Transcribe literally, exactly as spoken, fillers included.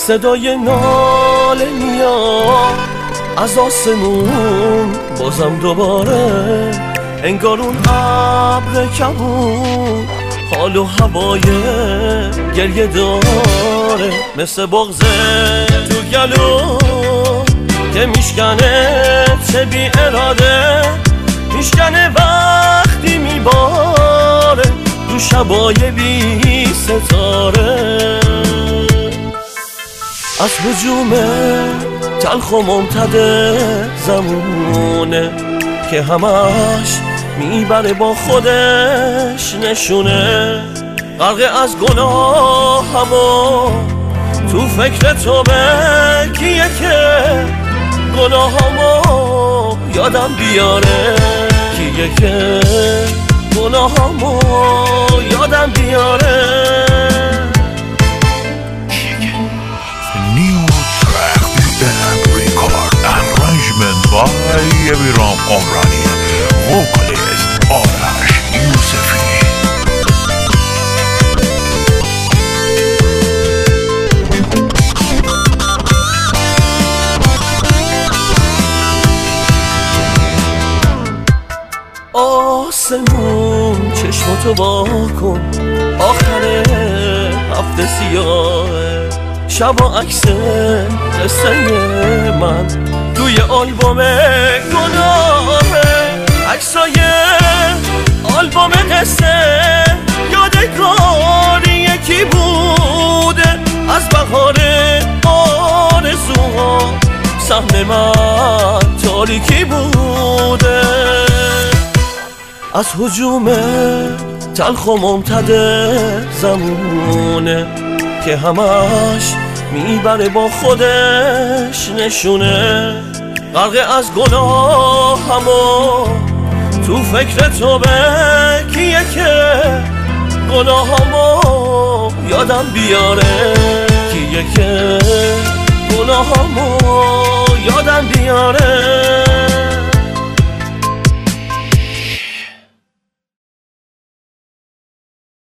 صدای ناله میاد از آسمون بازم دوباره، انگار اون ابر کبود حال و هوای گریه داره، مثل بغضه تو گلو که میشکنه چه بی اراده، میشکنه وقتی میباره تو شبای بی ستاره. از هجوم تلخ و ممتد زمونه که همش میبره با خودش نشونه، غرق از گناه همو تو فکر تو به کیه که گناه همو یادم بیاره، کیه که گناه همو یادم بیاره. New track and record arrangement by Eviram Omrani, vocalist Arash Yousefi. آسمون چشماتو با کن، آخر هفته سیاهه، شبا عکس قصه من توی آلبوم گناهه، عکسای آلبوم قصه یادگاری یکی بوده از بهار آرزوها، سهم من تاریکی بوده. از هجوم تلخ و ممتد زمونه که همش میبره با خودش نشونه، غرق از گناه همو تو فکر تو به کیه که گناه همو یادم بیاره، کیه که گناه همو یادم بیاره.